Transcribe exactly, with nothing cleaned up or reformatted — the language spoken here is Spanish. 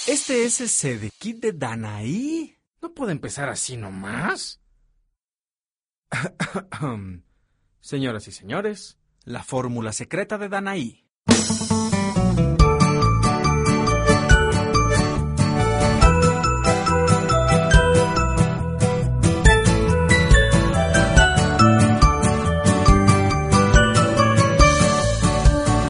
¿Este es ese de kit de Danaí? ¿No puede empezar así nomás? Señoras y señores, la fórmula secreta de Danaí.